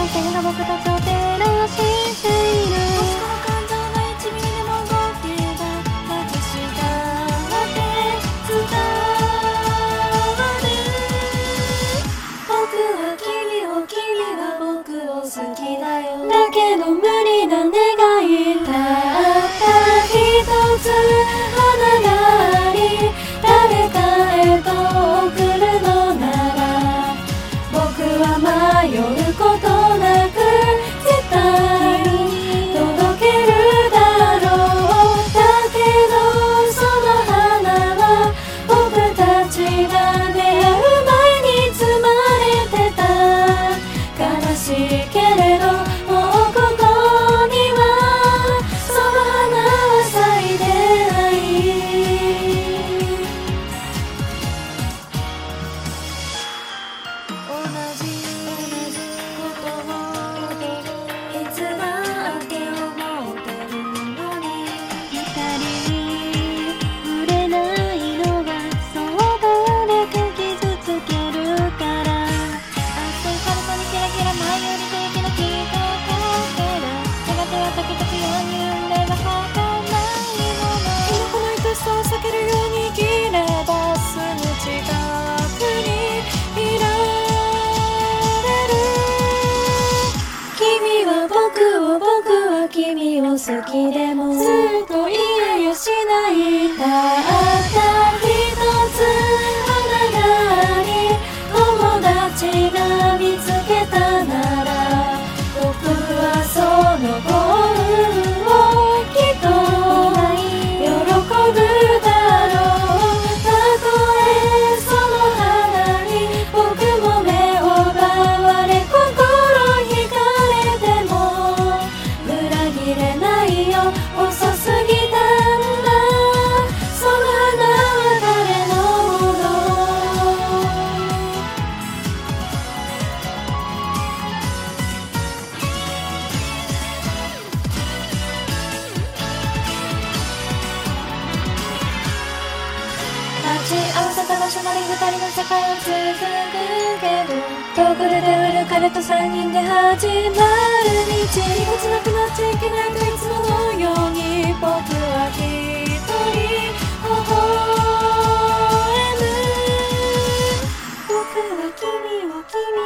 の線が僕たちを照らしている。 もしこの感情が1ミリでも動けば私だって伝わる。僕は君を、君は僕を好きだよ。だけど無理な願い。たった一つ花があり誰かへと送るのなら僕は迷うことなく絶対に届けるだろう。だけどその花は僕たちが出会う前に摘まれてた。悲しいけれどもうここにはその花は咲いてない。同じことをいつだって思ってるのに二人に触れないのはそうバレて傷つけるから。熱いカルトにキラキラ舞い降りて息のきっとかける。やがては時々世に生んでは儚いもの。 今この愛しさを避けるように生きればすぐ近くにいられる。君は僕を、僕は君を好きでもずっと言えやしない。たった一つ花があり友達が見つけたなら僕はそのゴールをきっと喜ぶだろう。たとえその花に僕も目を奪われ心惹かれても裏切れないよ。遅すぎたんだその花は誰のもの。待ち合わせた場所まで二人の世界は続くけど遠くで出会る彼と三人で始まる道。ぎこちなくなっちゃいけないといつものように僕は一人微笑む。僕は君を、君